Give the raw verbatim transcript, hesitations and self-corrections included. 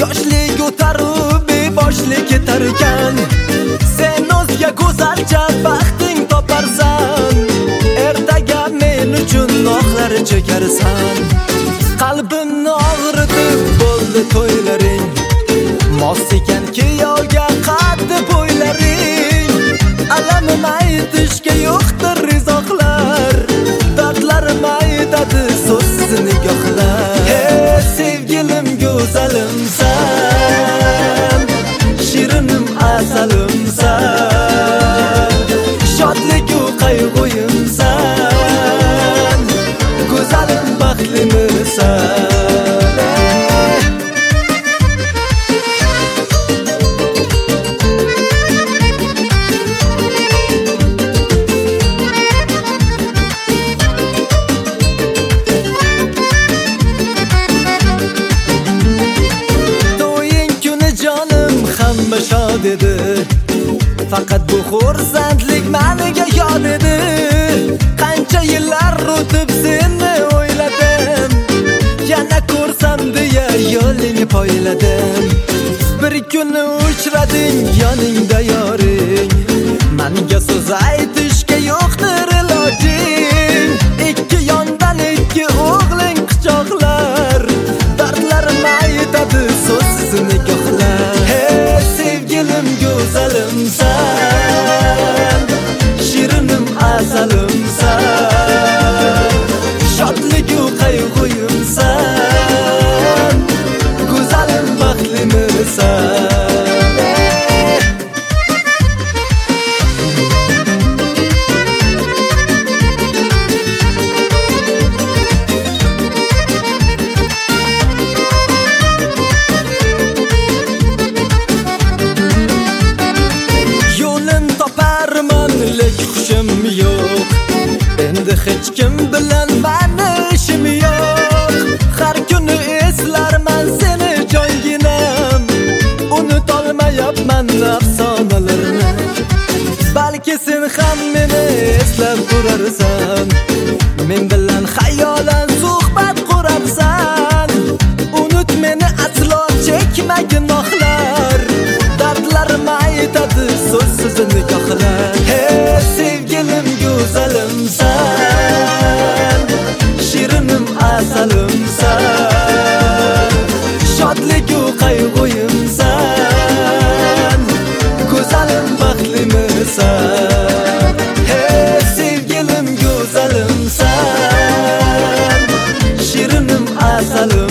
yoshlik o'tarib beboshlik ketarkan, sen o'zga go'zalcha baxting toparsan, ertaga men uchun noxlar chekarsan. Qalbimni og'ritib bo'ldi to'ylaring, mos ekan kuyovga qaddi bo'ylaring. Alamim aytishga yo'qdir izohlar, dardlarim aytadi so'zsiz nigohlar. Hey sevgilim go'zalimsan, shirinim asalimsan, shodligu qayg'uyimsan, go'zalim baxtlimisan. Shod edi, faqat bu xursandlik meniga yod edi. Qancha yillar o'tib seni o'yladim, yana ko'rsam deya yo'lingni poyladim. Bir kuni uchrading yoningda yoring, menga so'z aytishga yo'qdir ilojing. Ikki yondan ikki o'g'ling quchoqlar, dardlarim aytadi so'zsiz nigohlar. Sevgilim go'zalimsan, shirinim asalimsan, shodligu qayg'uyimsan, go'zalim baxtlimisan. Hushim yo'q, endi hech kim bilan mani ishim yo'q. Har kuni eslarman seni jonginam, unutolmayapman afsonalarni. Balki sen ham meni eslab turarsan, men bilan xayolan suhbat qurarsan. Unut meni aslo chekma gunohlar, dardlarim aytadi so'zsiz nigohlar. Hey sevgilim go'zalimsan, shirinim asalimsan, shodligu qayg'uyimsan, go'zalim baxtlimisan. Hey sevgilim go'zalimsan, shirinim asalim